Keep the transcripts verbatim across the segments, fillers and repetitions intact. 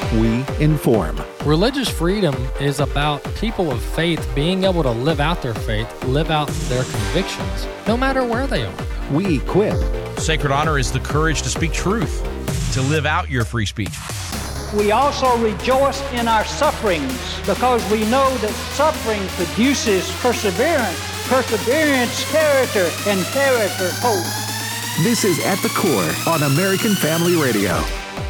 we inform. Religious freedom is about people of faith being able to live out their faith, live out their convictions, no matter where they are. We equip. Sacred honor is the courage to speak truth, to live out your free speech. We also rejoice in our sufferings because we know that suffering produces perseverance, perseverance, character, and character, hope. This is At the Core on American Family Radio.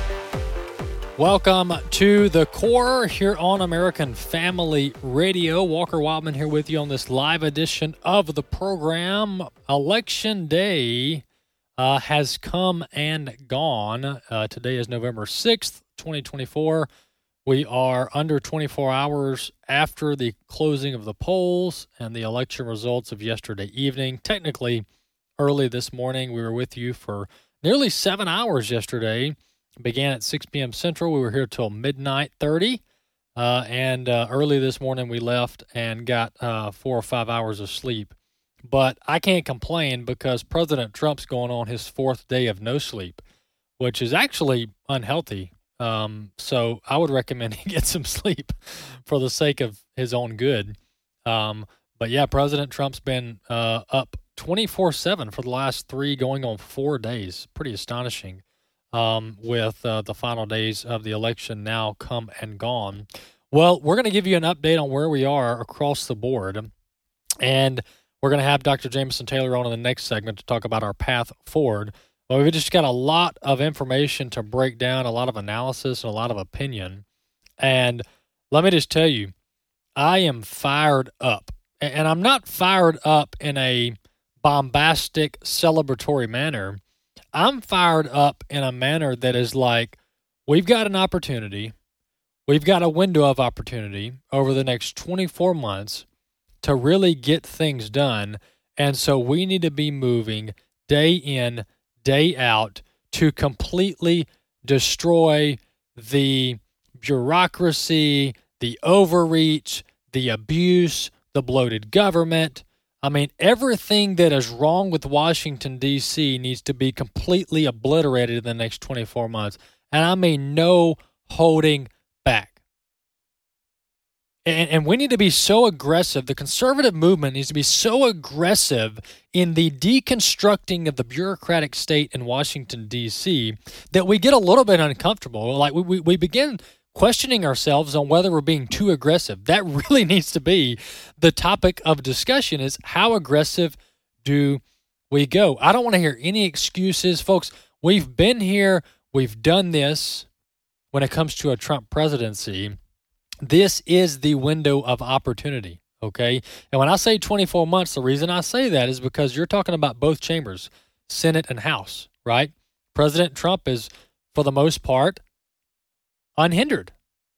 Welcome to The Core here on American Family Radio. Walker Wildman here with you on this live edition of the program. Election Day uh, has come and gone. Uh, today is November sixth, twenty twenty-four. We are under twenty-four hours after the closing of the polls and the election results of yesterday evening. Technically, early this morning, we were with you for nearly seven hours yesterday. Began at six p.m. Central. We were here till midnight thirty. Uh, and uh, early this morning, we left and got uh, four or five hours of sleep. But I can't complain because President Trump's going on his fourth day of no sleep, which is actually unhealthy. Um, so I would recommend he get some sleep for the sake of his own good. Um, but yeah, President Trump's been uh, up twenty-four seven for the last three, going on four days. Pretty astonishing. Um, with uh, the final days of the election now come and gone. Well, we're going to give you an update on where we are across the board, and we're going to have Doctor Jameson Taylor on in the next segment to talk about our path forward. Well, we've just got a lot of information to break down, a lot of analysis, and a lot of opinion. And let me just tell you, I am fired up. And I'm not fired up in a bombastic, celebratory manner. I'm fired up in a manner that is like, we've got an opportunity, we've got a window of opportunity over the next twenty-four months to really get things done, and so we need to be moving day in, day out to completely destroy the bureaucracy, the overreach, the abuse, the bloated government. I mean, everything that is wrong with Washington, D C needs to be completely obliterated in the next twenty-four months. And I mean, no holding back. And, and we need to be so aggressive. The conservative movement needs to be so aggressive in the deconstructing of the bureaucratic state in Washington, D C that we get a little bit uncomfortable. Like we, we, we begin questioning ourselves on whether we're being too aggressive. That really needs to be the topic of discussion, is how aggressive do we go? I don't want to hear any excuses. Folks, we've been here. We've done this when it comes to a Trump presidency. This is the window of opportunity, okay? And when I say twenty-four months, the reason I say that is because you're talking about both chambers, Senate and House, right? President Trump is, for the most part, unhindered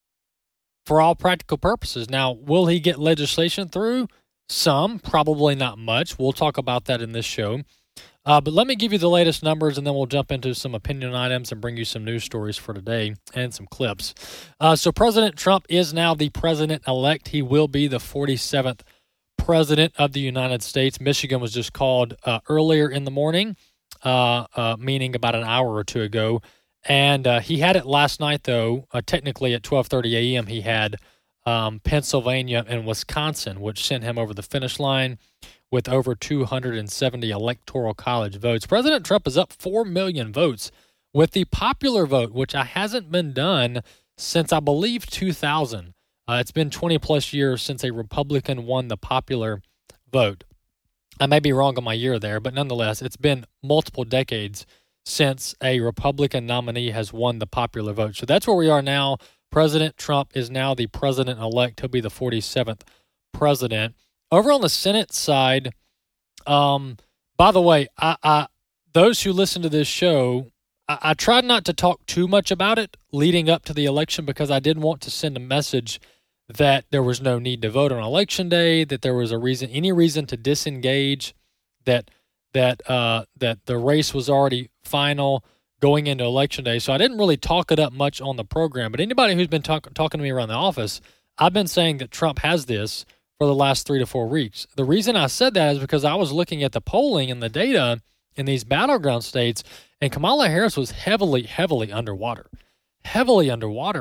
for all practical purposes. Now, will he get legislation through? Some, probably not much. We'll talk about that in this show. Uh, but let me give you the latest numbers, and then we'll jump into some opinion items and bring you some news stories for today and some clips. Uh, so President Trump is now the president-elect. He will be the forty-seventh president of the United States. Michigan was just called uh, earlier in the morning, uh, uh, meaning about an hour or two ago. And uh, he had it last night, though. Uh, technically, at twelve thirty a.m., he had um, Pennsylvania and Wisconsin, which sent him over the finish line with over two hundred seventy electoral college votes. President Trump is up four million votes with the popular vote, which hasn't been done since, I believe, two thousand. Uh, it's been twenty-plus years since a Republican won the popular vote. I may be wrong on my year there, but nonetheless, it's been multiple decades since a Republican nominee has won the popular vote. So that's where we are now. President Trump is now the president-elect. He'll be the forty-seventh president. Over on the Senate side, um, by the way, I, I those who listen to this show, I, I tried not to talk too much about it leading up to the election because I didn't want to send a message that there was no need to vote on Election Day, that there was a reason, any reason to disengage, that that uh, that the race was already final going into Election Day. So I didn't really talk it up much on the program. But anybody who's been talk, talking to me around the office, I've been saying that Trump has this for the last three to four weeks. The reason I said that is because I was looking at the polling and the data in these battleground states, and Kamala Harris was heavily, heavily underwater. Heavily underwater.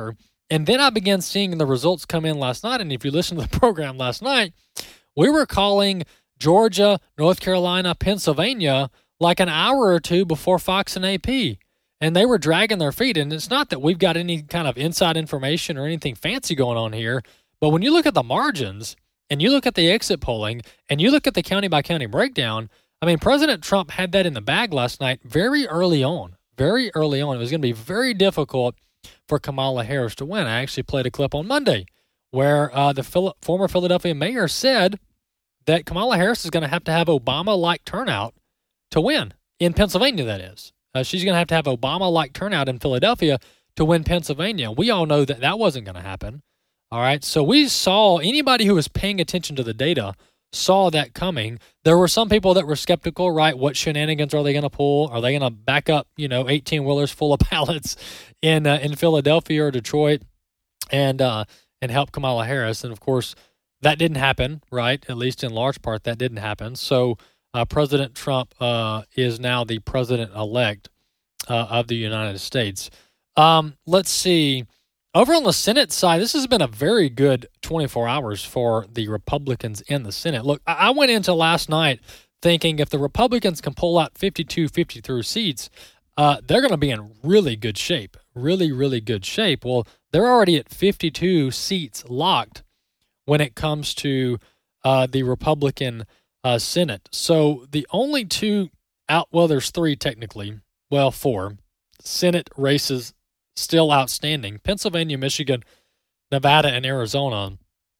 And then I began seeing the results come in last night. And if you listen to the program last night, we were calling Georgia, North Carolina, Pennsylvania like an hour or two before Fox and A P. And they were dragging their feet. And it's not that we've got any kind of inside information or anything fancy going on here. But when you look at the margins and you look at the exit polling and you look at the county-by-county breakdown, I mean, President Trump had that in the bag last night very early on. Very early on. It was going to be very difficult for Kamala Harris to win. I actually played a clip on Monday where uh, the Phil- former Philadelphia mayor said that Kamala Harris is going to have to have Obama-like turnout to win, in Pennsylvania, that is. Uh, she's going to have to have Obama-like turnout in Philadelphia to win Pennsylvania. We all know that that wasn't going to happen. All right, so we saw, anybody who was paying attention to the data saw that coming. There were some people that were skeptical, right? What shenanigans are they going to pull? Are they going to back up, you know, eighteen-wheelers full of ballots in uh, in Philadelphia or Detroit and uh, and help Kamala Harris? And, of course, that didn't happen, right? At least in large part, that didn't happen. So uh, President Trump uh, is now the president-elect uh, of the United States. Um, let's see. Over on the Senate side, this has been a very good twenty-four hours for the Republicans in the Senate. Look, I went into last night thinking if the Republicans can pull out fifty-two, fifty-three seats, uh, they're going to be in really good shape, really, really good shape. Well, they're already at fifty-two seats locked when it comes to uh, the Republican uh, Senate. So the only two out, well, there's three technically, well, four Senate races still outstanding: Pennsylvania, Michigan, Nevada, and Arizona.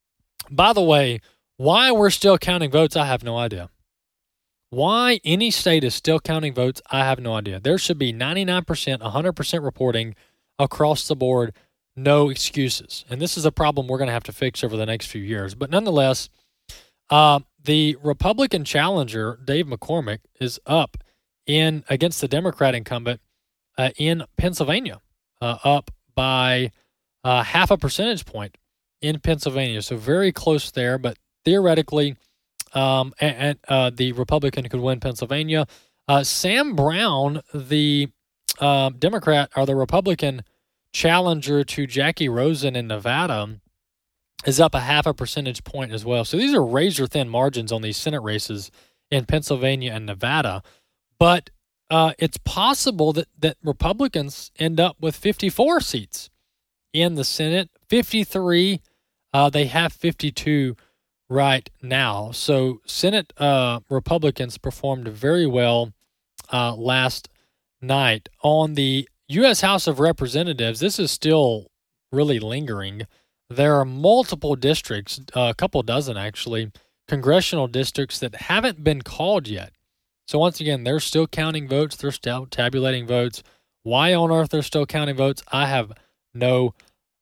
By the way, why we're still counting votes, I have no idea. Why any state is still counting votes, I have no idea. There should be ninety-nine percent, one hundred percent reporting across the board, no excuses. And this is a problem we're going to have to fix over the next few years. But nonetheless, uh, the Republican challenger, Dave McCormick, is up in against the Democrat incumbent uh, in Pennsylvania. Uh, up by uh, half a percentage point in Pennsylvania. So very close there, but theoretically, um, and, and uh, the Republican could win Pennsylvania. Uh, Sam Brown, the uh, Democrat or the Republican challenger to Jackie Rosen in Nevada, is up a half a percentage point as well. So these are razor-thin margins on these Senate races in Pennsylvania and Nevada. But Uh, it's possible that, that Republicans end up with fifty-four seats in the Senate. fifty-three, uh, they have fifty-two right now. So Senate uh, Republicans performed very well uh, last night. On the U S House of Representatives, this is still really lingering. There are multiple districts, uh, a couple dozen actually, congressional districts that haven't been called yet. So once again, they're still counting votes. They're still tabulating votes. Why on earth they're still counting votes, I have no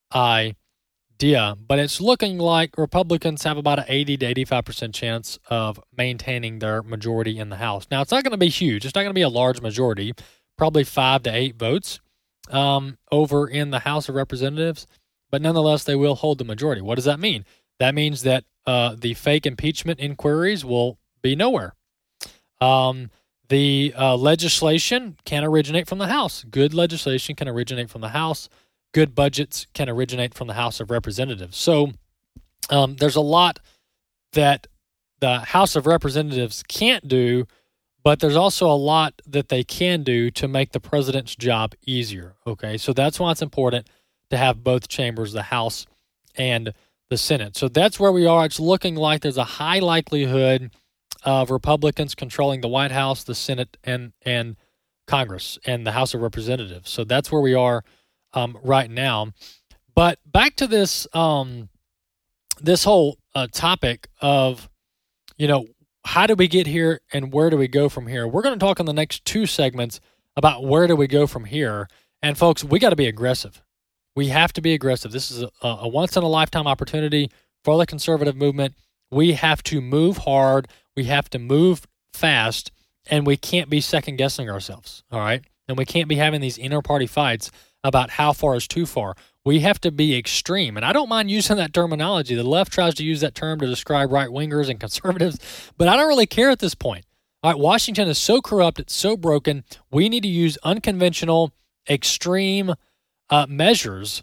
idea. But it's looking like Republicans have about an eighty to eighty-five percent chance of maintaining their majority in the House. Now, it's not going to be huge. It's not going to be a large majority, probably five to eight votes um, over in the House of Representatives. But nonetheless, they will hold the majority. What does that mean? That means that uh, the fake impeachment inquiries will be nowhere. Um, the uh, legislation can originate from the House. Good legislation can originate from the House. Good budgets can originate from the House of Representatives. So um, there's a lot that the House of Representatives can't do, but there's also a lot that they can do to make the president's job easier. Okay, so that's why it's important to have both chambers, the House and the Senate. So that's where we are. It's looking like there's a high likelihood of Republicans controlling the White House, the Senate, and and Congress, and the House of Representatives. So that's where we are um, right now. But back to this um, this whole uh, topic of, you know, how do we get here and where do we go from here? We're going to talk in the next two segments about where do we go from here. And folks, we got to be aggressive. We have to be aggressive. This is a, a once-in-a-lifetime opportunity for the conservative movement. We have to move hard. We have to move fast, and we can't be second-guessing ourselves, all right? And we can't be having these inter-party fights about how far is too far. We have to be extreme, and I don't mind using that terminology. The left tries to use that term to describe right-wingers and conservatives, but I don't really care at this point. All right, Washington is so corrupt, it's so broken, we need to use unconventional, extreme uh, measures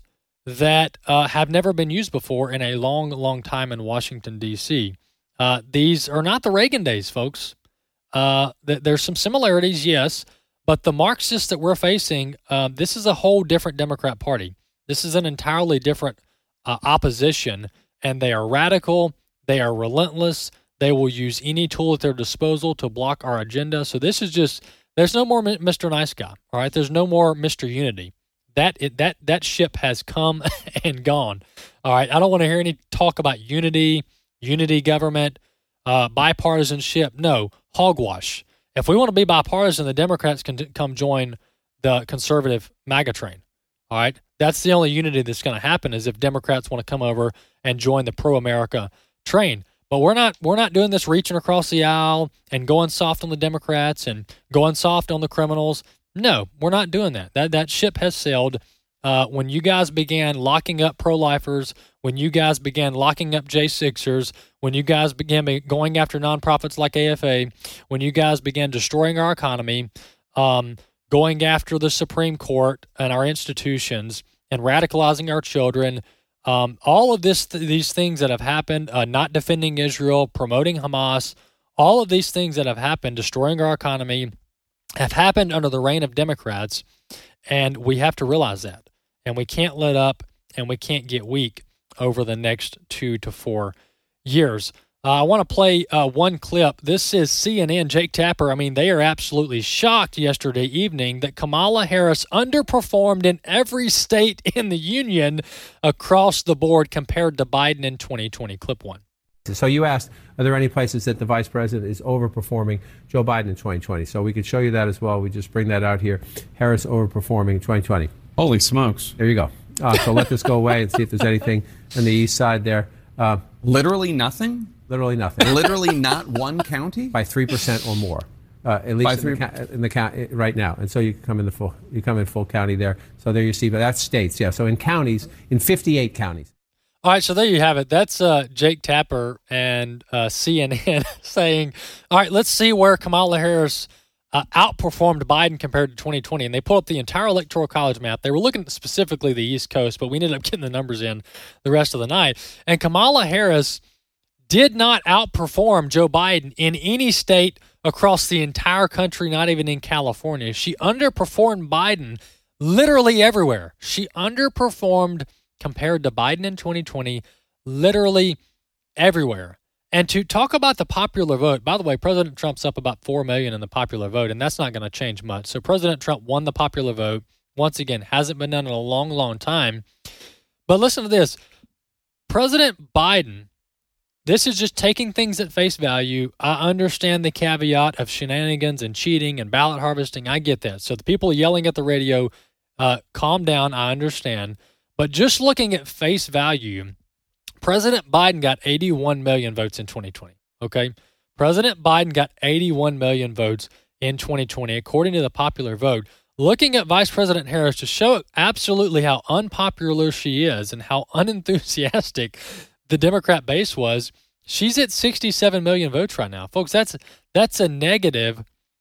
that uh, have never been used before in a long, long time in Washington, D C. Uh, these are not the Reagan days, folks. Uh, th- there's some similarities, yes, but the Marxists that we're facing, uh, this is a whole different Democrat Party. This is an entirely different uh, opposition, and they are radical. They are relentless. They will use any tool at their disposal to block our agenda. So this is just, there's no more Mister Nice Guy, all right? There's no more Mister Unity. That it, that that ship has come and gone. All right, I don't want to hear any talk about unity, unity government, uh, bipartisanship. No, hogwash. If we want to be bipartisan, the Democrats can t- come join the conservative MAGA train. All right, that's the only unity that's going to happen is if Democrats want to come over and join the pro-America train. But we're not we're not doing this reaching across the aisle and going soft on the Democrats and going soft on the criminals. No, we're not doing that. That that ship has sailed. Uh, when you guys began locking up pro-lifers, when you guys began locking up J sixers, when you guys began going after nonprofits like A F A, when you guys began destroying our economy, um, going after the Supreme Court and our institutions, and radicalizing our children, um, all of this, th- these things that have happened, uh, not defending Israel, promoting Hamas, all of these things that have happened, destroying our economy, have happened under the reign of Democrats, and we have to realize that. And we can't let up, and we can't get weak over the next two to four years. Uh, I want to play uh, one clip. This is C N N, Jake Tapper. I mean, they are absolutely shocked yesterday evening that Kamala Harris underperformed in every state in the union across the board compared to Biden in twenty twenty. Clip one. So you asked, are there any places that the vice president is overperforming Joe Biden in twenty twenty? So we could show you that as well. We just bring that out here. Harris overperforming in twenty twenty. Holy smokes. There you go. Uh, so let this go away and see if there's anything on the east side there. Uh, literally nothing? Literally nothing. Literally not one county? By three percent or more. Uh, at least By in, three... the, in the count right now. And so you come in the full you come in full county there. So there you see, but that's states, yeah. So in counties, in fifty-eight counties. All right, so there you have it. That's uh, Jake Tapper and uh, C N N saying, all right, let's see where Kamala Harris uh, outperformed Biden compared to twenty twenty. And they pulled up the entire Electoral College map. They were looking at specifically the East Coast, but we ended up getting the numbers in the rest of the night. And Kamala Harris did not outperform Joe Biden in any state across the entire country, not even in California. She underperformed Biden literally everywhere. She underperformed compared to Biden in twenty twenty, literally everywhere. And to talk about the popular vote, by the way, President Trump's up about four million in the popular vote, and that's not going to change much. So President Trump won the popular vote. Once again, hasn't been done in a long, long time. But listen to this. President Biden, this is just taking things at face value. I understand the caveat of shenanigans and cheating and ballot harvesting. I get that. So the people yelling at the radio, uh, calm down. I understand. But just looking at face value, President Biden got eighty-one million votes in twenty twenty, okay? President Biden got eighty-one million votes in twenty twenty, according to the popular vote. Looking at Vice President Harris to show absolutely how unpopular she is and how unenthusiastic the Democrat base was, she's at sixty-seven million votes right now. Folks, that's that's a negative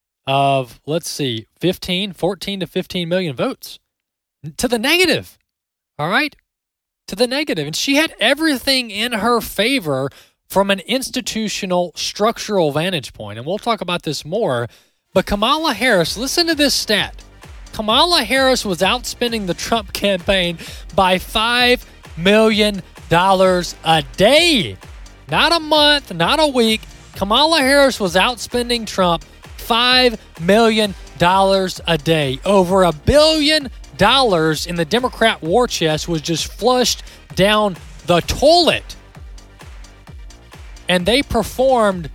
of, let's see, fifteen, fourteen to fifteen million votes to the negative. All right, to the negative. And she had everything in her favor from an institutional, structural vantage point. And we'll talk about this more. But Kamala Harris, listen to this stat. Kamala Harris was outspending the Trump campaign by five million dollars a day. Not a month, not a week. Kamala Harris was outspending Trump five million dollars a day. Over a billion dollars in the Democrat war chest was just flushed down the toilet. And they performed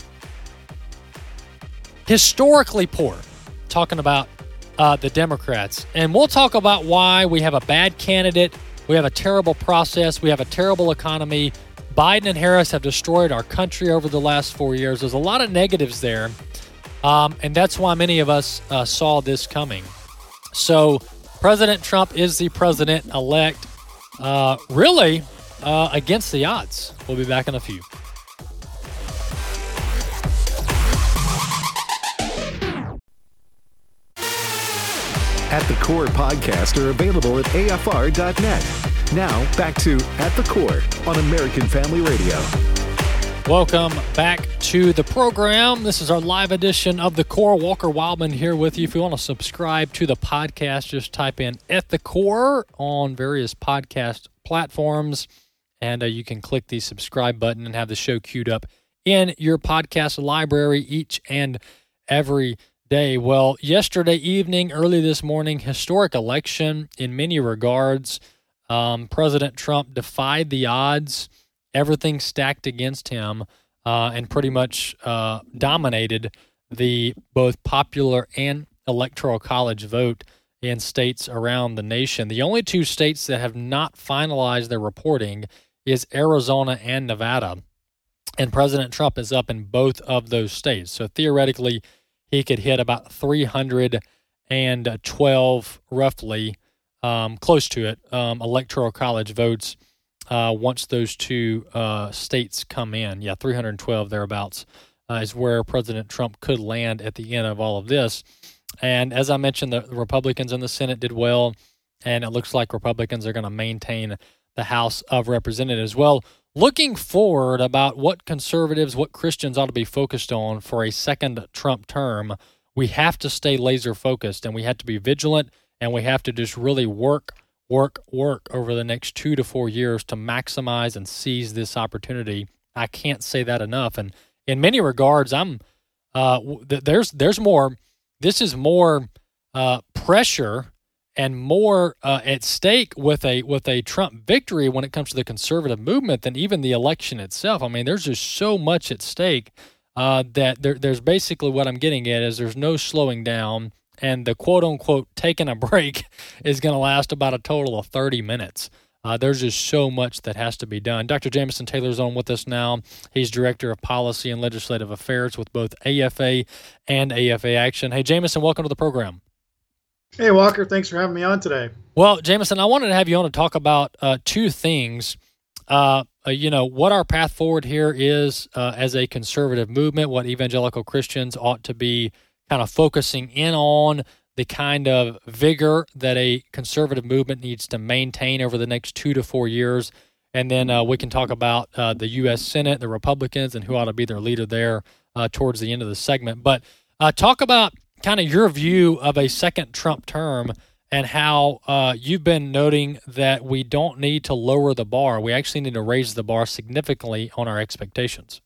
historically poor, talking about uh, the Democrats. And we'll talk about why we have a bad candidate, we have a terrible process, we have a terrible economy. Biden and Harris have destroyed our country over the last four years. There's a lot of negatives there, um, and that's why many of us uh, saw this coming. So President Trump is the president-elect, uh, really uh, against the odds. We'll be back in a few. At the Core podcasts are available at A F R dot net. Now, back to At the Core on American Family Radio. Welcome back to the program. This is our live edition of The Core. Walker Wildman here with you. If you want to subscribe to the podcast, just type in At the Core on various podcast platforms, and uh, you can click the subscribe button and have the show queued up in your podcast library each and every day. Well, yesterday evening, early this morning, historic election in many regards. Um, President Trump defied the odds, everything stacked against him, uh, and pretty much uh, dominated the both popular and electoral college vote in states around the nation. The only two states that have not finalized their reporting is Arizona and Nevada, and President Trump is up in both of those states. So theoretically, he could hit about three hundred twelve, roughly, Um, close to it, um, electoral college votes uh, once those two uh, states come in. Yeah, three hundred twelve thereabouts uh, is where President Trump could land at the end of all of this. And as I mentioned, the, the Republicans in the Senate did well, and it looks like Republicans are going to maintain the House of Representatives. Well, looking forward about what conservatives, what Christians ought to be focused on for a second Trump term, we have to stay laser focused, and we have to be vigilant. And we have to just really work, work, work over the next two to four years to maximize and seize this opportunity. I can't say that enough. And in many regards, I'm uh, th- there's there's more. This is more uh, pressure and more uh, at stake with a with a Trump victory when it comes to the conservative movement than even the election itself. I mean, there's just so much at stake uh, that there, there's basically what I'm getting at is there's no slowing down. And the quote-unquote taking a break is going to last about a total of thirty minutes. Uh, there's just so much that has to be done. Doctor Jamison Taylor's on with us now. He's Director of Policy and Legislative Affairs with both A F A and A F A Action. Hey, Jamison, welcome to the program. Hey, Walker. Thanks for having me on today. Well, Jamison, I wanted to have you on to talk about uh, two things. Uh, uh, you know, what our path forward here is uh, as a conservative movement, what evangelical Christians ought to be kind of focusing in on, the kind of vigor that a conservative movement needs to maintain over the next two to four years. And then uh, we can talk about uh, the U S Senate, the Republicans, and who ought to be their leader there uh, towards the end of the segment. But uh, talk about kind of your view of a second Trump term and how uh, you've been noting that we don't need to lower the bar. We actually need to raise the bar significantly on our expectations.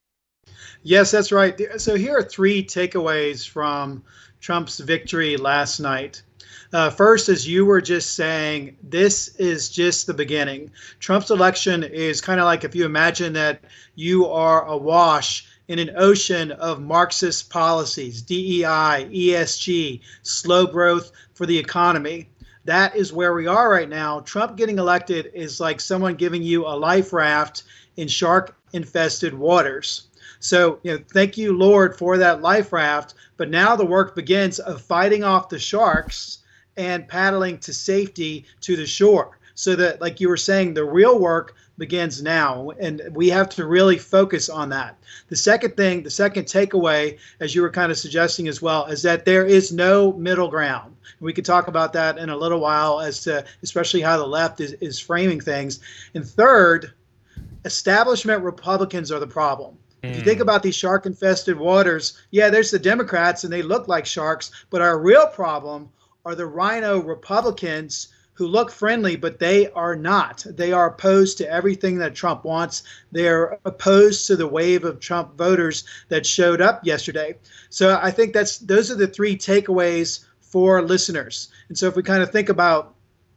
Yes, that's right. So here are three takeaways from Trump's victory last night. Uh, first, as you were just saying, this is just the beginning. Trump's election is kind of like if you imagine that you are awash in an ocean of Marxist policies, D E I, E S G, slow growth for the economy. That is where we are right now. Trump getting elected is like someone giving you a life raft in shark-infested waters. So, you know, thank you, Lord, for that life raft. But now the work begins of fighting off the sharks and paddling to safety to the shore. So that, like you were saying, the real work begins now. And we have to really focus on that. The second thing, the second takeaway, as you were kind of suggesting as well, is that there is no middle ground. We could talk about that in a little while as to especially how the left is, is framing things. And third, establishment Republicans are the problem. If you think about these shark-infested waters, yeah, there's the Democrats, and they look like sharks. But our real problem are the rhino Republicans who look friendly, but they are not. They are opposed to everything that Trump wants. They're opposed to the wave of Trump voters that showed up yesterday. So I think that's those are the three takeaways for listeners. And so if we kind of think about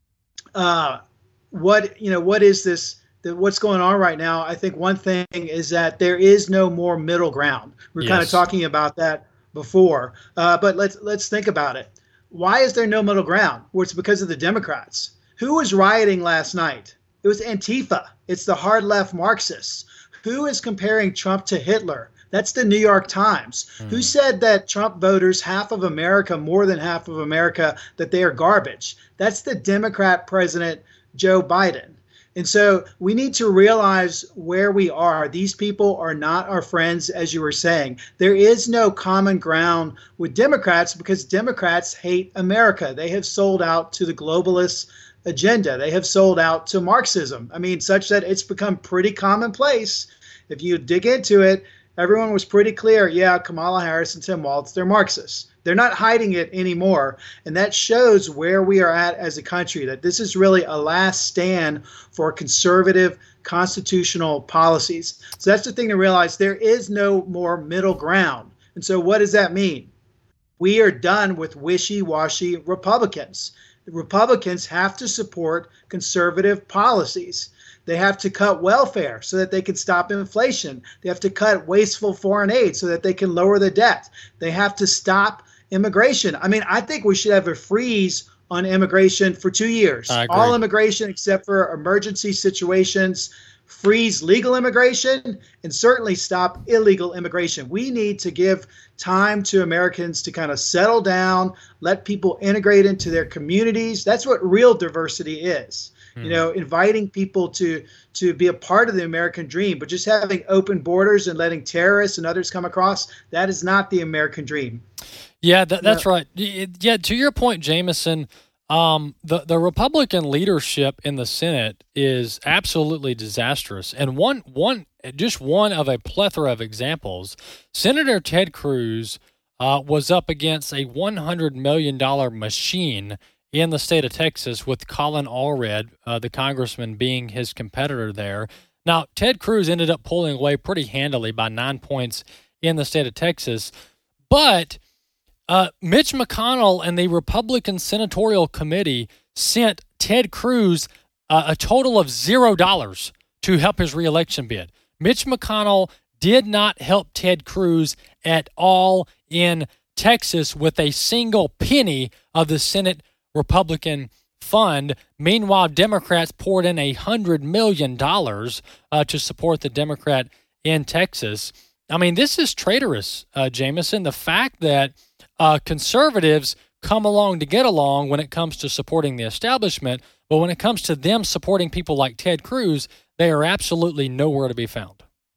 uh, what, you know, what is this? What's going on right now, I think one thing is that there is no more middle ground. We We're yes. kind of talking about that before, uh, but let's let's think about it. Why is there no middle ground? Well, it's because of the Democrats. Who was rioting last night? It was Antifa. It's the hard left Marxists. Who is comparing Trump to Hitler? That's the New York Times. Mm. Who said that Trump voters, half of America, more than half of America, that they are garbage? That's the Democrat President Joe Biden. And so we need to realize where we are. These people are not our friends, as you were saying. There is no common ground with Democrats because Democrats hate America. They have sold out to the globalists. agenda. They have sold out to Marxism. I mean, such that it's become pretty commonplace. If you dig into it, everyone was pretty clear, yeah, Kamala Harris and Tim Walz, they're Marxists. They're not hiding it anymore. And that shows where we are at as a country, that this is really a last stand for conservative constitutional policies. So that's the thing to realize. There is no more middle ground. And so what does that mean? We are done with wishy-washy Republicans. The Republicans have to support conservative policies. They have to cut welfare so that they can stop inflation. They have to cut wasteful foreign aid so that they can lower the debt. They have to stop immigration. I mean, I think we should have a freeze on immigration for two years. All immigration except for emergency situations. Freeze legal immigration and certainly stop illegal immigration. We need to give time to Americans to kind of settle down, let people integrate into their communities. That's what real diversity is. You know, inviting people to to be a part of the American dream, but just having open borders and letting terrorists and others come across, that is not the American dream. Yeah, that, that's yeah. right. Yeah, to your point, Jameson, um, the, the Republican leadership in the Senate is absolutely disastrous. And one one just one of a plethora of examples, Senator Ted Cruz uh, was up against a one hundred million dollars machine in the state of Texas, with Colin Allred, uh, the congressman, being his competitor there. Now, Ted Cruz ended up pulling away pretty handily by nine points in the state of Texas. But uh, Mitch McConnell and the Republican Senatorial Committee sent Ted Cruz uh, a total of zero dollars to help his reelection bid. Mitch McConnell did not help Ted Cruz at all in Texas with a single penny of the Senate Republican fund. Meanwhile, Democrats poured in one hundred million dollars uh, to support the Democrat in Texas. I mean, this is traitorous, uh, Jameson. The fact that uh, conservatives come along to get along when it comes to supporting the establishment, but when it comes to them supporting people like Ted Cruz, they are absolutely nowhere to be found.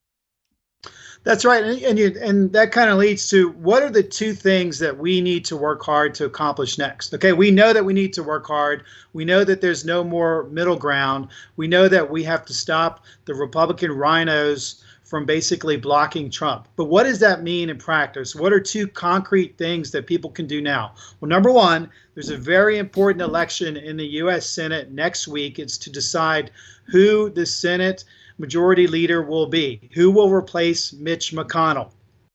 That's right. And, and, you, and that kind of leads to, what are the two things that we need to work hard to accomplish next? Okay, we know that we need to work hard. We know that there's no more middle ground. We know that we have to stop the Republican rhinos from basically blocking Trump. But what does that mean in practice? What are two concrete things that people can do now? Well, number one, there's a very important election in the U S Senate next week. It's to decide who the Senate Majority Leader will be, who will replace Mitch McConnell.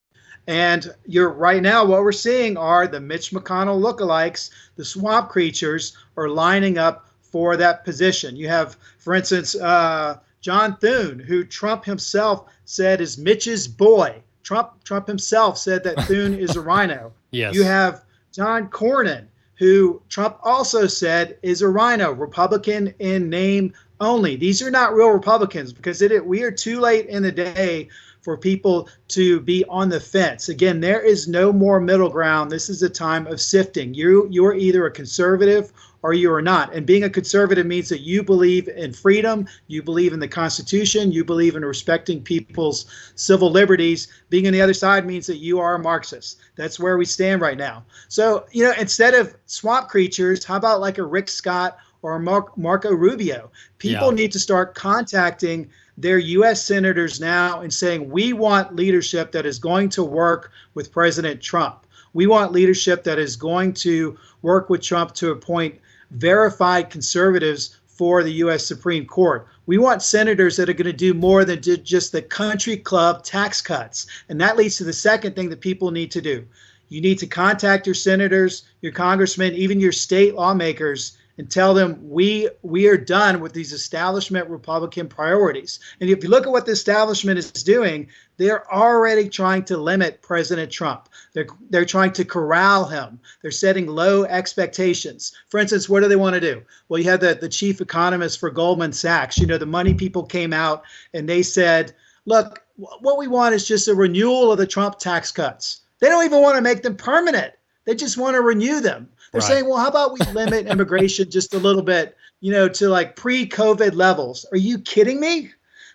And you're right now, what we're seeing are the Mitch McConnell lookalikes, the swamp creatures, are lining up for that position. You have, for instance, uh, John Thune, who Trump himself said is Mitch's boy. Trump Trump himself said that Thune is a rhino. Yes. You have John Cornyn, who Trump also said is a rhino, Republican in name only. These are not real Republicans, because it, we are too late in the day for people to be on the fence. Again, there is no more middle ground. This is a time of sifting. You you are either a conservative or you are not. And being a conservative means that you believe in freedom, you believe in the Constitution, you believe in respecting people's civil liberties. Being on the other side means that you are a Marxist. That's where we stand right now. So, you know, instead of swamp creatures, how about like a Rick Scott or Mark, Marco Rubio? People yeah. need to start contacting their U S senators now and saying, we want leadership that is going to work with President Trump. We want leadership that is going to work with Trump to appoint verified conservatives for the U S Supreme Court. We want senators that are going to do more than just the country club tax cuts. And that leads to the second thing that people need to do. You need to contact your senators, your congressmen, even your state lawmakers, and tell them we we are done with these establishment Republican priorities. And if you look at what the establishment is doing, they're already trying to limit President Trump. They're they're trying to corral him. They're setting low expectations. For instance, what do they want to do? Well, you had the, the chief economist for Goldman Sachs. You know, the money people came out and they said, look, what we want is just a renewal of the Trump tax cuts. They don't even want to make them permanent. They just want to renew them. They're right. saying, well, how about we limit immigration just a little bit, you know, to like pre-COVID levels? Are you kidding me?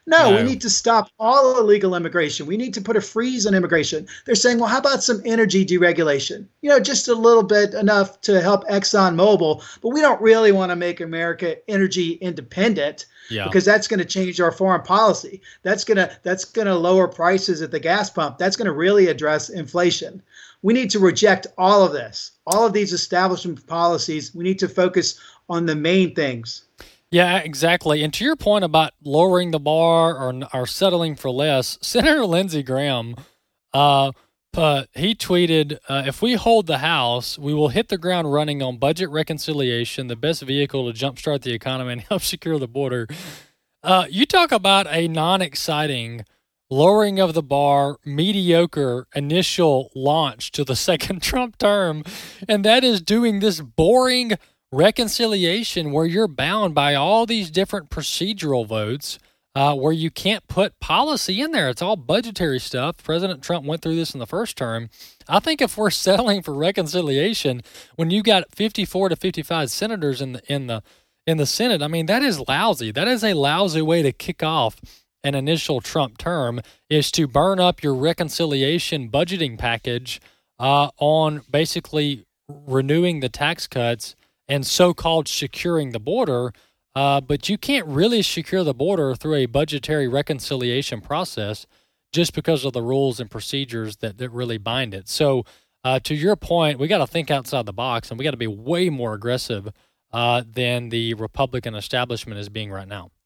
No, No. we need to stop all illegal immigration. We need to put a freeze on immigration. They're saying, well, how about some energy deregulation? You know, just a little bit enough to help ExxonMobil, but we don't really want to make America energy independent Yeah. because that's going to change our foreign policy. That's going to that's going to lower prices at the gas pump. That's going to really address inflation. We need to reject all of this, all of these establishment policies. We need to focus on the main things. Yeah, exactly. And to your point about lowering the bar or, or settling for less, Senator Lindsey Graham, uh, uh, he tweeted, uh, if we hold the House, we will hit the ground running on budget reconciliation, the best vehicle to jumpstart the economy and help secure the border. Uh, you talk about a non-exciting lowering of the bar, mediocre initial launch to the second Trump term, and that is doing this boring reconciliation where you're bound by all these different procedural votes uh, where you can't put policy in there. It's all budgetary stuff. President Trump went through this in the first term. I think if we're settling for reconciliation when you got fifty-four to fifty-five senators in the in the in the Senate, I mean, that is lousy. That is a lousy way to kick off an initial Trump term, is to burn up your reconciliation budgeting package uh, on basically renewing the tax cuts and so-called securing the border, uh, but you can't really secure the border through a budgetary reconciliation process just because of the rules and procedures that, that really bind it. So uh, to your point, we got to think outside the box, and we got to be way more aggressive uh, than the Republican establishment is being right now.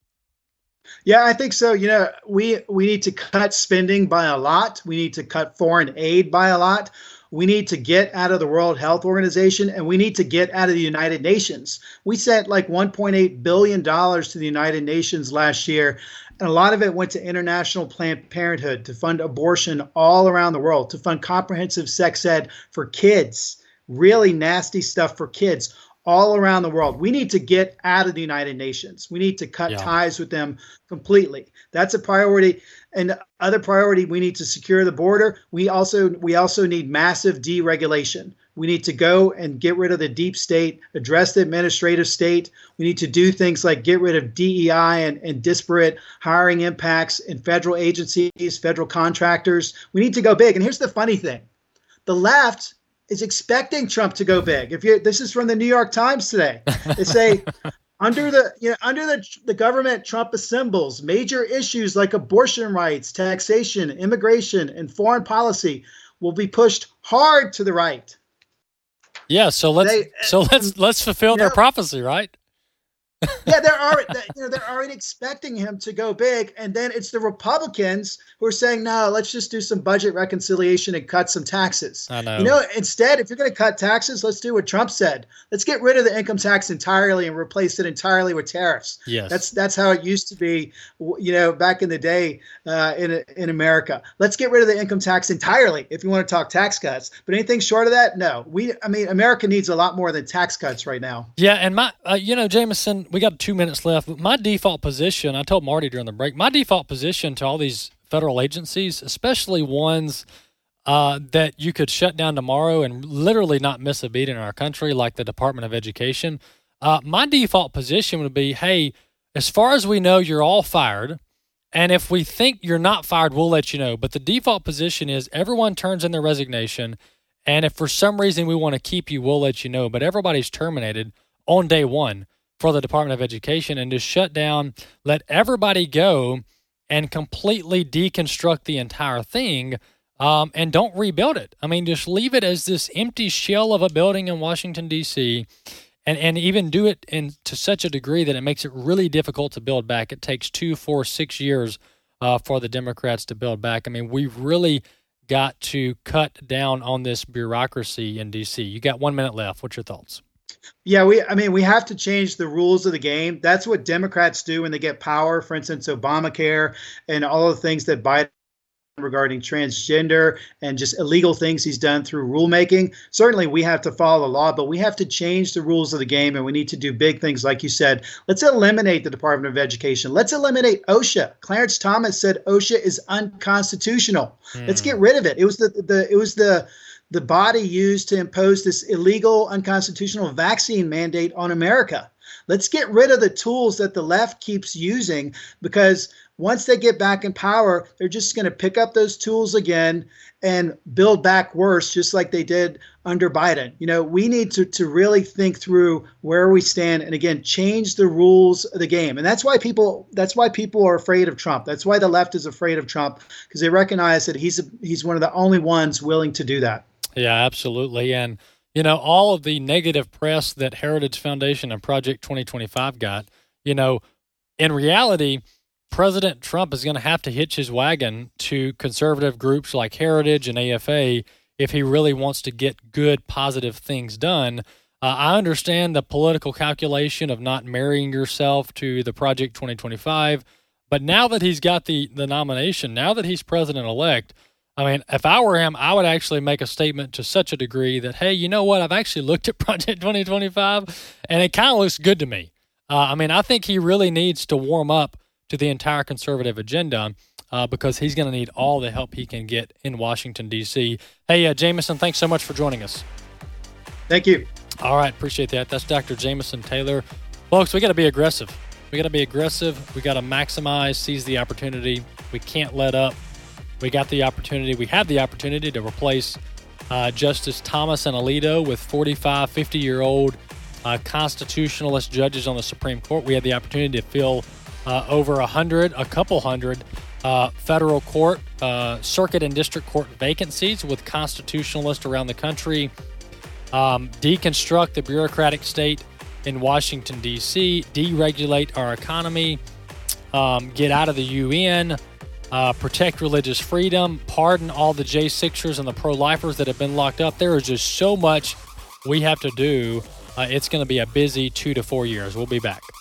Yeah, I think so. You know, we we need to cut spending by a lot. We need to cut foreign aid by a lot. We need to get out of the World Health Organization, and we need to get out of the United Nations. We sent like one point eight billion dollars to the United Nations last year, and a lot of it went to International Planned Parenthood to fund abortion all around the world, to fund comprehensive sex ed for kids, really nasty stuff for kids all around the world. We need to get out of the United Nations. We need to cut Yeah. ties with them completely. That's a priority. And other priority, we need to secure the border. We also we also need massive deregulation. We need to go and get rid of the deep state, address the administrative state. We need to do things like get rid of D E I and, and disparate hiring impacts in federal agencies, federal contractors. We need to go big. And here's the funny thing. The left is expecting Trump to go big. If you, this is from the New York Times today. They say, under the you know under the the government Trump assembles, major issues like abortion rights, taxation, immigration, and foreign policy will be pushed hard to the right. Yeah, so let's They- so let's let's fulfill their Yeah. prophecy, right? Yeah, they're already you know they're already expecting him to go big, and then it's the Republicans who are saying, no, let's just do some budget reconciliation and cut some taxes. I know. You know, instead, if you're going to cut taxes, let's do what Trump said. Let's get rid of the income tax entirely and replace it entirely with tariffs. Yes. That's that's how it used to be, w- you know, back in the day uh, in in America. Let's get rid of the income tax entirely if you want to talk tax cuts. But anything short of that, no. We, I mean, America needs a lot more than tax cuts right now. Yeah, and my, uh, you know, Jameson, we got two minutes left. But my default position, I told Marty during the break, my default position to all these federal agencies, especially ones uh, that you could shut down tomorrow and literally not miss a beat in our country, like the Department of Education, uh, my default position would be, hey, as far as we know, you're all fired. And if we think you're not fired, we'll let you know. But the default position is everyone turns in their resignation. And if for some reason we want to keep you, we'll let you know. But everybody's terminated on day one for the Department of Education, and just shut down, let everybody go and completely deconstruct the entire thing um, and don't rebuild it. I mean, just leave it as this empty shell of a building in Washington, D C, and, and even do it in to such a degree that it makes it really difficult to build back. It takes two, four, six years uh, for the Democrats to build back. I mean, we've really got to cut down on this bureaucracy in D C. You got one minute left. What's your thoughts? Yeah, we I mean, we have to change the rules of the game. That's what Democrats do when they get power. For instance, Obamacare and all of the things that Biden regarding transgender and just illegal things he's done through rulemaking. Certainly, we have to follow the law, but we have to change the rules of the game, and we need to do big things, like you said. Let's eliminate the Department of Education. Let's eliminate OSHA. Clarence Thomas said OSHA is unconstitutional. Mm. Let's get rid of it. It was the the it was the the body used to impose this illegal, unconstitutional vaccine mandate on America. Let's get rid of the tools that the left keeps using, because once they get back in power, they're just going to pick up those tools again and build back worse, just like they did under Biden. You know, we need to, to really think through where we stand and, again, change the rules of the game. And that's why people that's why people are afraid of Trump. That's why the left is afraid of Trump, because they recognize that he's a, he's one of the only ones willing to do that. Yeah, absolutely. And, you know, all of the negative press that Heritage Foundation and Project twenty twenty-five got, you know, in reality, President Trump is going to have to hitch his wagon to conservative groups like Heritage and A F A if he really wants to get good, positive things done. Uh, I understand the political calculation of not marrying yourself to the Project twenty twenty-five, but now that he's got the, the nomination, now that he's president-elect, I mean, if I were him, I would actually make a statement to such a degree that, hey, you know what? I've actually looked at Project twenty twenty-five, and it kind of looks good to me. Uh, I mean, I think he really needs to warm up to the entire conservative agenda uh, because he's going to need all the help he can get in Washington, D C. Hey, uh, Jameson, thanks so much for joining us. Thank you. All right, appreciate that. That's Doctor Jameson Taylor. Folks, we got to be aggressive. We got to be aggressive. We got to maximize, seize the opportunity. We can't let up. We got the opportunity. We have the opportunity to replace uh, Justice Thomas and Alito with forty-five, fifty-year-old uh, constitutionalist judges on the Supreme Court. We had the opportunity to fill Uh, over a hundred, a couple hundred uh, federal court, uh, circuit and district court vacancies with constitutionalists around the country, um, deconstruct the bureaucratic state in Washington, D C, deregulate our economy, um, get out of the U N, uh, protect religious freedom, pardon all the J sixers and the pro-lifers that have been locked up. There is just so much we have to do. Uh, it's going to be a busy two to four years. We'll be back.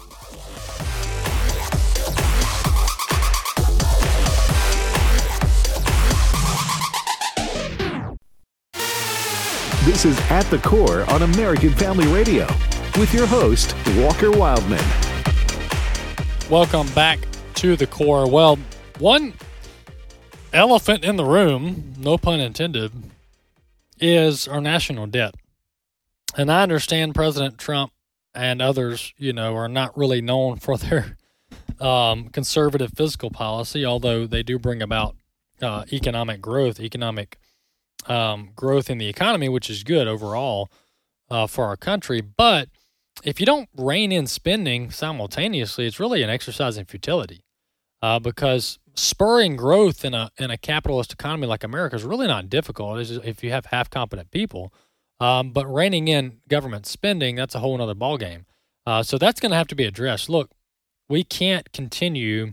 This is At the Core on American Family Radio with your host, Walker Wildman. Welcome back to the Core. Well, one elephant in the room, no pun intended, is our national debt. And I understand President Trump and others, you know, are not really known for their um, conservative fiscal policy, although they do bring about uh, economic growth, economic Um, growth in the economy, which is good overall uh, for our country. But if you don't rein in spending simultaneously, it's really an exercise in futility uh, because spurring growth in a in a capitalist economy like America is really not difficult if you have half competent people. Um, but reining in government spending, that's a whole other ballgame. Uh, so that's going to have to be addressed. Look, we can't continue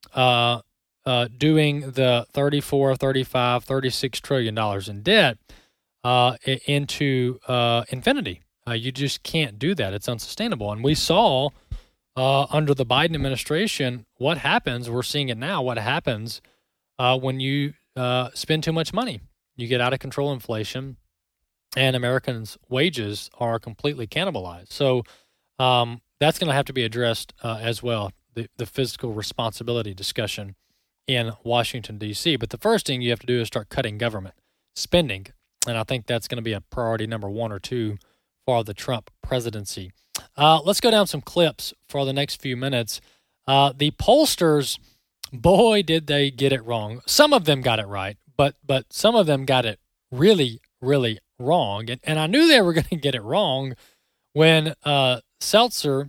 uh, Uh, doing the thirty-four, thirty-five, thirty-six trillion dollars in debt uh, into uh, infinity. Uh, you just can't do that. It's unsustainable. And we saw uh, under the Biden administration what happens. We're seeing it now. What happens uh, when you uh, spend too much money? You get out of control inflation, and Americans' wages are completely cannibalized. So um, that's going to have to be addressed uh, as well. The, the fiscal responsibility discussion in Washington, D C. But the first thing you have to do is start cutting government spending. And I think that's going to be a priority number one or two for the Trump presidency. Uh, let's go down some clips for the next few minutes. Uh, the pollsters, boy, did they get it wrong. Some of them got it right, but but some of them got it really, really wrong. And, and I knew they were going to get it wrong when uh, Seltzer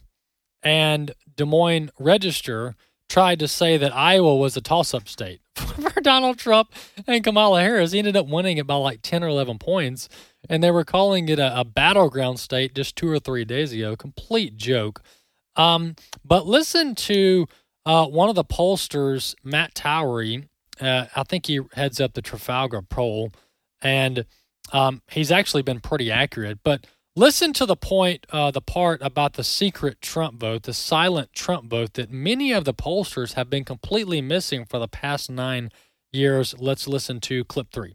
and Des Moines Register tried to say that Iowa was a toss-up state for Donald Trump and Kamala Harris. He ended up winning it by like ten or eleven points, and they were calling it a, a battleground state just two or three days ago. Complete joke. Um, but listen to uh, one of the pollsters, Matt Towery. Uh, I think he heads up the Trafalgar poll, and um, he's actually been pretty accurate. But listen to the point, uh, the part about the secret Trump vote, the silent Trump vote that many of the pollsters have been completely missing for the past nine years. Let's listen to clip three.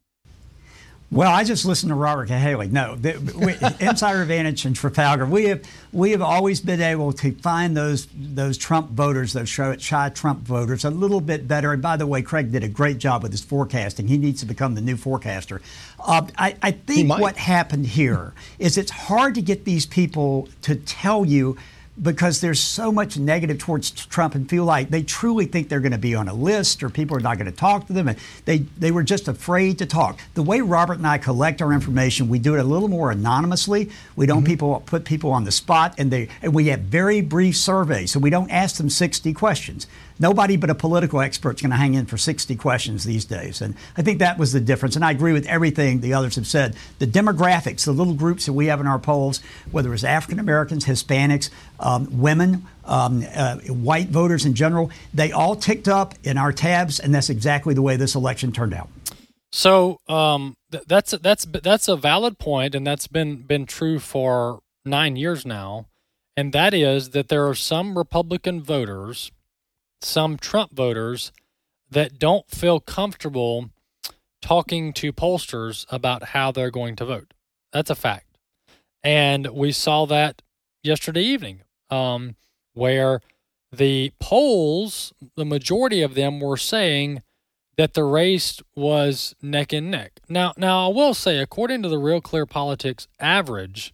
Well, I just listened to Robert Cahaly. No, the, we, Insider Advantage and Trafalgar. We have we have always been able to find those those Trump voters, those shy Trump voters, a little bit better. And by the way, Craig did a great job with his forecasting. He needs to become the new forecaster. Uh, I, I think what happened here is it's hard to get these people to tell you because there's so much negative towards Trump and feel like they truly think they're going to be on a list or people are not going to talk to them. And they, they were just afraid to talk. The way Robert and I collect our information, we do it a little more anonymously. We don't mm-hmm. people put people on the spot, and they and we have very brief surveys, so we don't ask them sixty questions. Nobody but a political expert's going to hang in for sixty questions these days. And I think that was the difference. And I agree with everything the others have said. The demographics, the little groups that we have in our polls, whether it's African Americans, Hispanics, um, women, um, uh, white voters in general, they all ticked up in our tabs. And that's exactly the way this election turned out. So um, th- that's that's that's a valid point, and that's been been true for nine years now. And that is that there are some Republican voters, some Trump voters, that don't feel comfortable talking to pollsters about how they're going to vote. That's a fact. And we saw that yesterday evening, um, where the polls, the majority of them were saying that the race was neck and neck. Now, now I will say, according to the Real Clear Politics average,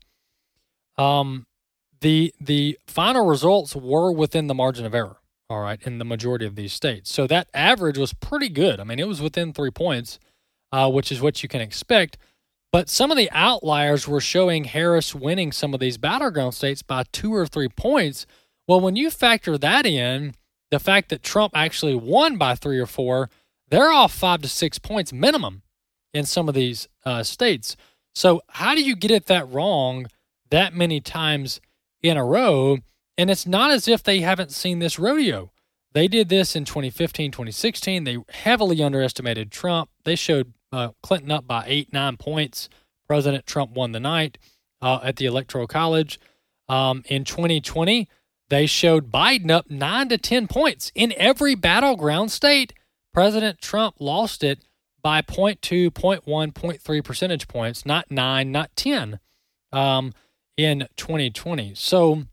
um, the the final results were within the margin of error. All right, in the majority of these states. So that average was pretty good. I mean, it was within three points, uh, which is what you can expect. But some of the outliers were showing Harris winning some of these battleground states by two or three points. Well, when you factor that in, the fact that Trump actually won by three or four, they're off five to six points minimum in some of these uh, states. So how do you get it that wrong that many times in a row? And it's not as if they haven't seen this rodeo. They did this in twenty fifteen, twenty sixteen. They heavily underestimated Trump. They showed uh, Clinton up by eight, nine points. President Trump won the night uh, at the Electoral College. Um, in twenty twenty, they showed Biden up nine to ten points. In every battleground state, President Trump lost it by zero point two, zero point one, zero point three percentage points, not nine, not ten um, in twenty twenty. So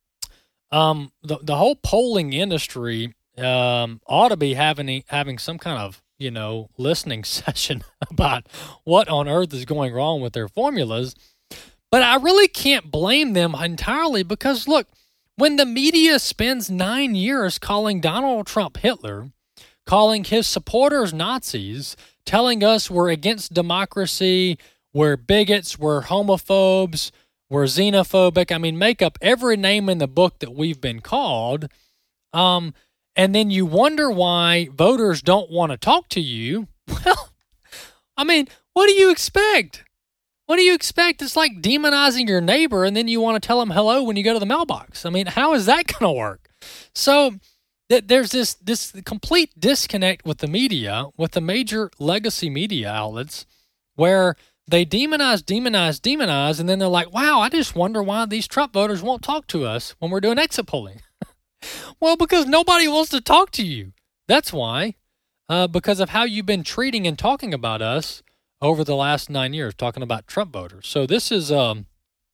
Um, the the whole polling industry um, ought to be having having some kind of, you know, listening session about what on earth is going wrong with their formulas. But I really can't blame them entirely because, look, when the media spends nine years calling Donald Trump Hitler, calling his supporters Nazis, telling us we're against democracy, we're bigots, we're homophobes, we're xenophobic. I mean, make up every name in the book that we've been called. Um, and then you wonder why voters don't want to talk to you. Well, I mean, what do you expect? What do you expect? It's like demonizing your neighbor and then you want to tell them hello when you go to the mailbox. I mean, how is that going to work? So th- there's this, this complete disconnect with the media, with the major legacy media outlets, where they demonize, demonize, demonize, and then they're like, wow, I just wonder why these Trump voters won't talk to us when we're doing exit polling. Well, because nobody wants to talk to you. That's why. Uh, because of how you've been treating and talking about us over the last nine years, talking about Trump voters. So this is um,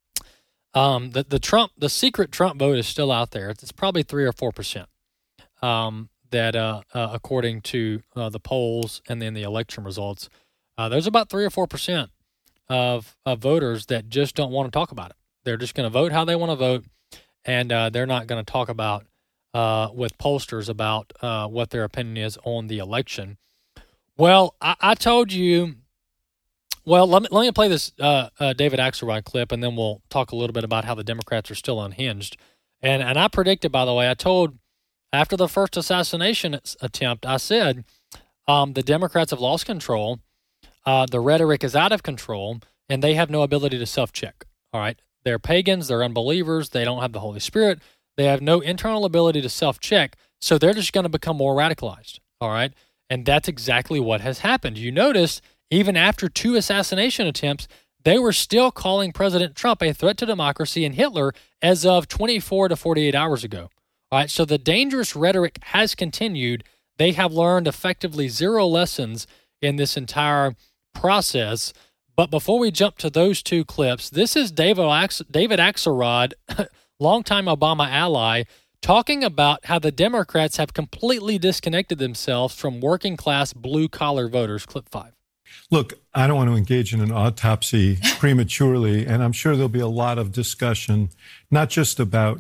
um, the, the Trump, the secret Trump vote is still out there. It's probably three or four percent um, that, uh, uh, according to uh, the polls and then the election results, uh, there's about three or four percent of, of voters that just don't want to talk about it. They're just going to vote how they want to vote, and uh, they're not going to talk about uh, with pollsters about uh, what their opinion is on the election. Well, I, I told you. Well, let me let me play this uh, uh, David Axelrod clip, and then we'll talk a little bit about how the Democrats are still unhinged. And and I predicted, by the way, I told after the first assassination attempt, I said um, the Democrats have lost control. Uh, the rhetoric is out of control, and they have no ability to self-check. All right, they're pagans, they're unbelievers, they don't have the Holy Spirit, they have no internal ability to self-check, so they're just going to become more radicalized. All right, and that's exactly what has happened. You notice, even after two assassination attempts, they were still calling President Trump a threat to democracy and Hitler as of twenty-four to forty-eight hours ago. All right, so the dangerous rhetoric has continued. They have learned effectively zero lessons in this entire process. But before we jump to those two clips, this is David Ax- David Axelrod, longtime Obama ally, talking about how the Democrats have completely disconnected themselves from working-class blue-collar voters. Clip five. Look, I don't want to engage in an autopsy prematurely, and I'm sure there'll be a lot of discussion, not just about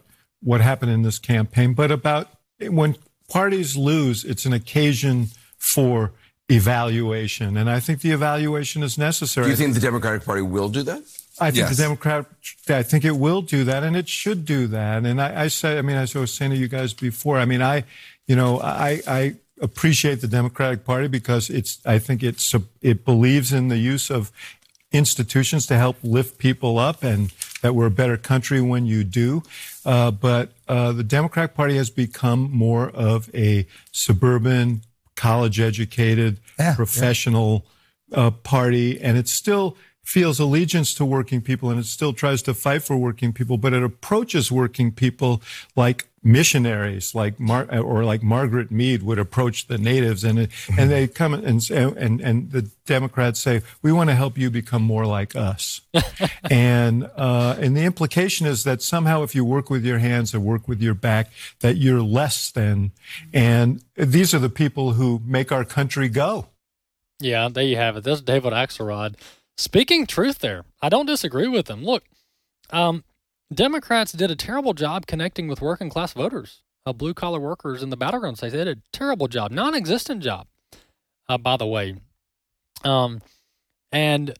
what happened in this campaign, but about when parties lose, it's an occasion for evaluation. And I think the evaluation is necessary. Do you think the Democratic Party will do that? I think yes. the Democrat, I think it will do that, and it should do that. And I, I say, I mean, as I was saying to you guys before, I mean, I, you know, I, I appreciate the Democratic Party because it's, I think it's, it believes in the use of institutions to help lift people up, and that we're a better country when you do. Uh, but uh, the Democratic Party has become more of a suburban, college-educated, yeah, professional yeah. Uh, party, and it still feels allegiance to working people, and it still tries to fight for working people, but it approaches working people like missionaries, like Mar- or like Margaret Mead would approach the natives, and and they come and and and the Democrats say, we want to help you become more like us, and uh, and the implication is that somehow if you work with your hands or work with your back, that you're less than, and these are the people who make our country go. Yeah, there you have it. This is David Axelrod. Speaking truth there. I don't disagree with him. Look, um, Democrats did a terrible job connecting with working class voters, uh, blue collar workers in the battleground states. They did a terrible job, non-existent job, uh, by the way. Um, and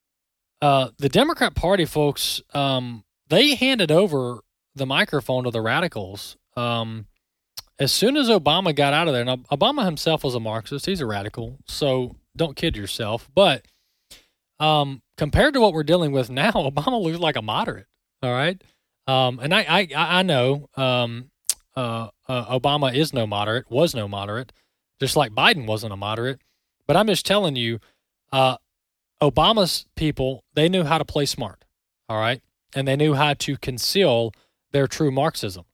uh, the Democrat Party folks, um, they handed over the microphone to the radicals. Um, as soon as Obama got out of there, now Obama himself was a Marxist. He's a radical, so don't kid yourself. But Um, compared to what we're dealing with now, Obama looks like a moderate. All right. Um, and I, I, I know, um, uh, uh, Obama is no moderate, was no moderate, just like Biden wasn't a moderate. But I'm just telling you, uh, Obama's people, they knew how to play smart. All right. And they knew how to conceal their true Marxism.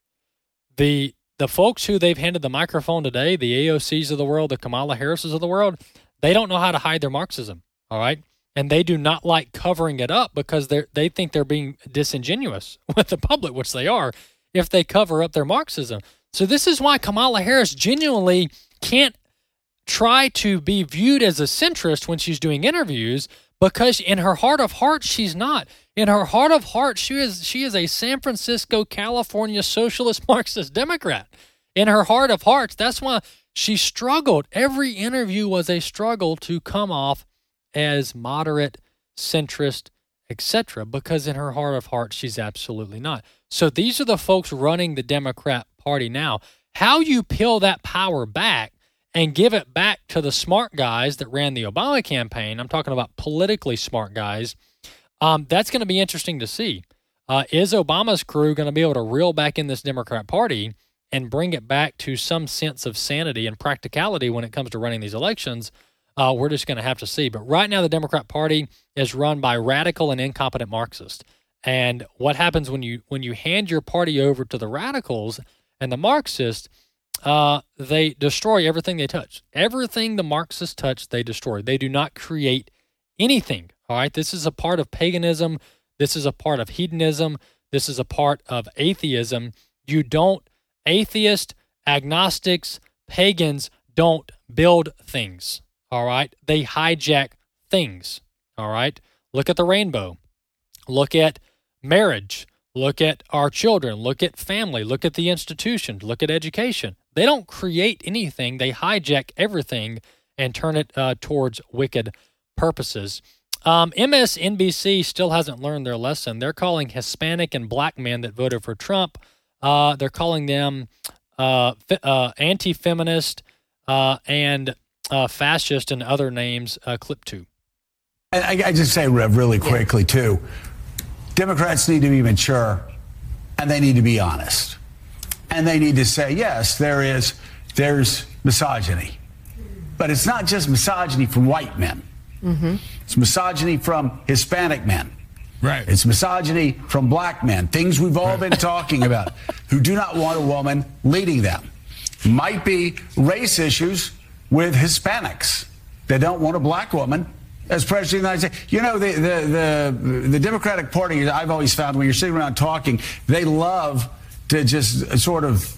The, the folks who they've handed the microphone today, the A O Cs of the world, the Kamala Harrises of the world, they don't know how to hide their Marxism. All right. And they do not like covering it up because they they think they're being disingenuous with the public, which they are, if they cover up their Marxism. So this is why Kamala Harris genuinely can't try to be viewed as a centrist when she's doing interviews, because in her heart of hearts, she's not. In her heart of hearts, she is she is a San Francisco, California socialist Marxist Democrat. In her heart of hearts, that's why she struggled. Every interview was a struggle to come off as moderate, centrist, et cetera, because in her heart of hearts, she's absolutely not. So these are the folks running the Democrat Party now. How you peel that power back and give it back to the smart guys that ran the Obama campaign, I'm talking about politically smart guys, um, that's going to be interesting to see. Uh, is Obama's crew going to be able to reel back in this Democrat Party and bring it back to some sense of sanity and practicality when it comes to running these elections? Uh, we're just going to have to see. But right now, the Democrat Party is run by radical and incompetent Marxists. And what happens when you when you hand your party over to the radicals and the Marxists, uh, they destroy everything they touch. Everything the Marxists touch, they destroy. They do not create anything. All right, this is a part of paganism. This is a part of hedonism. This is a part of atheism. You don't, atheists, agnostics, pagans don't build things. All right. They hijack things. All right. Look at the rainbow. Look at marriage. Look at our children. Look at family. Look at the institutions. Look at education. They don't create anything. They hijack everything and turn it uh, towards wicked purposes. Um, M S N B C still hasn't learned their lesson. They're calling Hispanic and black men that voted for Trump, uh, they're calling them uh, uh, anti-feminist uh, and Uh, fascist and other names, uh, clip two. I, I just say, Rev, really quickly, yeah. too. Democrats need to be mature, and they need to be honest. And they need to say, yes, there is, there's misogyny. But it's not just misogyny from white men. Mm-hmm. It's misogyny from Hispanic men. Right. It's misogyny from black men, things we've all been talking about, who do not want a woman leading them. Might be race issues with Hispanics. They don't want a black woman as president of the United States. You know, the, the, the, the Democratic Party, I've always found when you're sitting around talking, they love to just sort of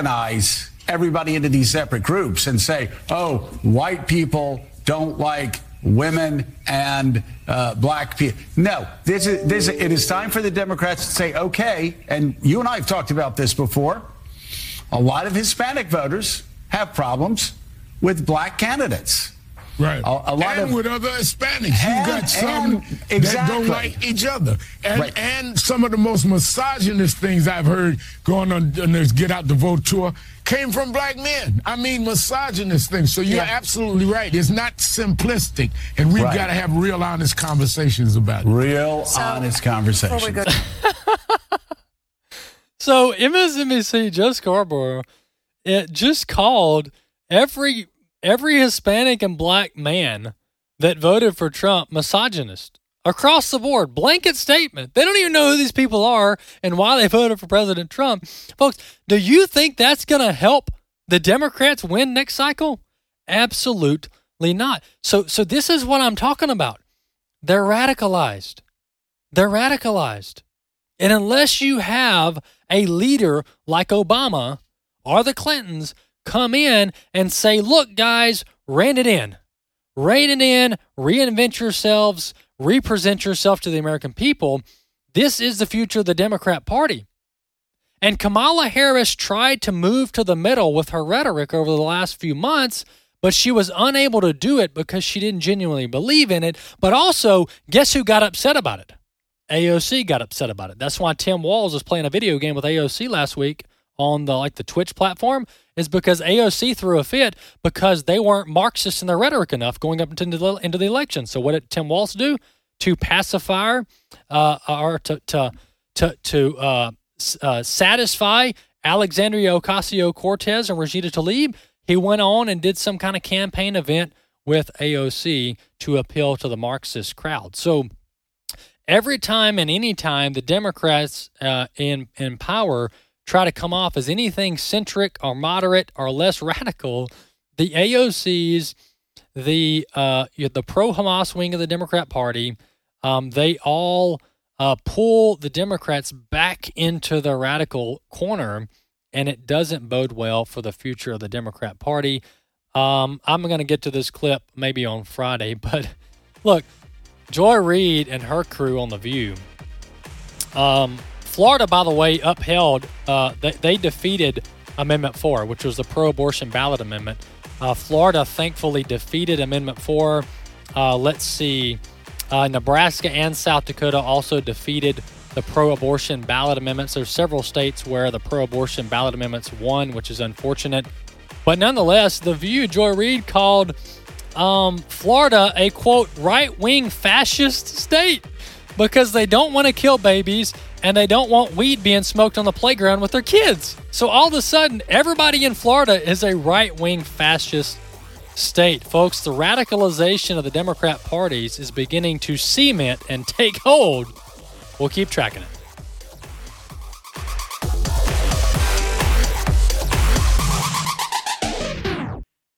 balkanize everybody into these separate groups and say, oh, white people don't like women and uh, black people. No, this is this. It is time for the Democrats to say, okay, and you and I have talked about this before. A lot of Hispanic voters have problems with black candidates. Right. A, a lot and of, with other Hispanics. And, You've got some and, exactly. that don't like each other. And right. and some of the most misogynist things I've heard going on on this Get Out the Vote tour came from black men. I mean, misogynist things. So you're yeah. absolutely right. It's not simplistic. And we've right. got to have real honest conversations about it. Real so, honest conversations. Go- so M S N B C, Joe Scarborough, it just called every... every Hispanic and black man that voted for Trump misogynist across the board. Blanket statement. They don't even know who these people are and why they voted for President Trump. Folks, do you think that's going to help the Democrats win next cycle? Absolutely not. So, so this is what I'm talking about. They're radicalized. They're radicalized. And unless you have a leader like Obama or the Clintons come in and say, look, guys, rein it in. Rein it in, reinvent yourselves, represent yourself to the American people. This is the future of the Democrat Party. And Kamala Harris tried to move to the middle with her rhetoric over the last few months, but she was unable to do it because she didn't genuinely believe in it. But also, guess who got upset about it? A O C got upset about it. That's why Tim Walz was playing a video game with A O C last week on the like the Twitch platform, is because A O C threw a fit because they weren't Marxist in their rhetoric enough going up into the, into the election. So what did Tim Walz do? To pacify uh, or to to to, to uh, uh, satisfy Alexandria Ocasio-Cortez and Rashida Tlaib, he went on and did some kind of campaign event with A O C to appeal to the Marxist crowd. So every time and any time the Democrats uh, in in power try to come off as anything centric or moderate or less radical, the A O Cs, the uh, the pro-Hamas wing of the Democrat Party, um, they all uh, pull the Democrats back into the radical corner, and it doesn't bode well for the future of the Democrat Party. Um, I'm going to get to this clip maybe on Friday, but look, Joy Reid and her crew on The View, um, Florida, by the way, upheld, uh, they, they defeated Amendment four, which was the pro-abortion ballot amendment. Uh, Florida thankfully defeated Amendment four. Uh, let's see. Uh, Nebraska and South Dakota also defeated the pro-abortion ballot amendments. There's several states where the pro-abortion ballot amendments won, which is unfortunate. But nonetheless, The View, Joy Reid called um, Florida a, quote, right-wing fascist state because they don't want to kill babies and they don't want weed being smoked on the playground with their kids. So all of a sudden, everybody in Florida is a right-wing fascist state. Folks, the radicalization of the Democrat parties is beginning to cement and take hold. We'll keep tracking it.